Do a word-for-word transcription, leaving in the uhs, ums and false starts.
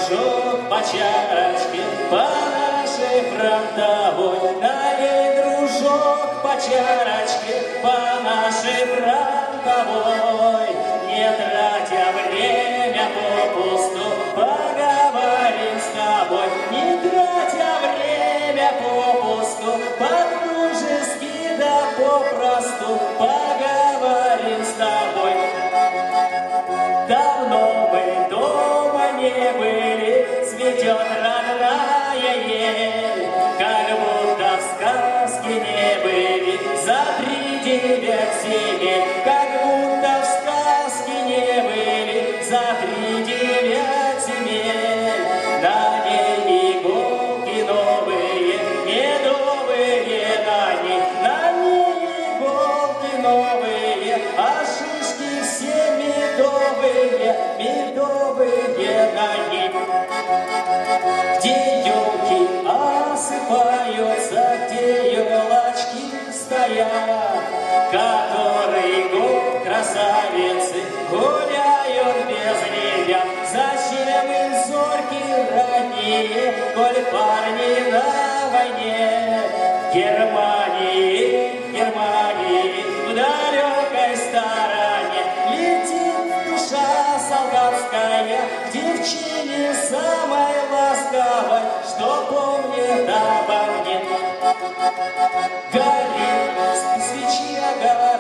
дружок по чарочке, по нашей фронтовой. Налей, дружок, по чарочке, по нашей фронтовой. Не тратя время попусту, поговорим с тобой. Не тратя время попусту, по-дружески да попросту поговорим с тобой. Давно мы дома не были, цветет родная ель, как будто в сказке не были за тридевять земель, как будто в сказке не были за тридевять земель. На ней иголки новые, медовые на ней, на ней иголки новые, а шишки все медовые, медовые на ней. Где елки осыпаются, где елочки стоят, который год красавицы гуляют без ребят. Зачем им зорьки ранние, коль парни на войне? В Германии, в Германии, в далекой стороне летит душа солдатская, девчине самой ласковой, что помнит обо мне. Горит свечи огонь.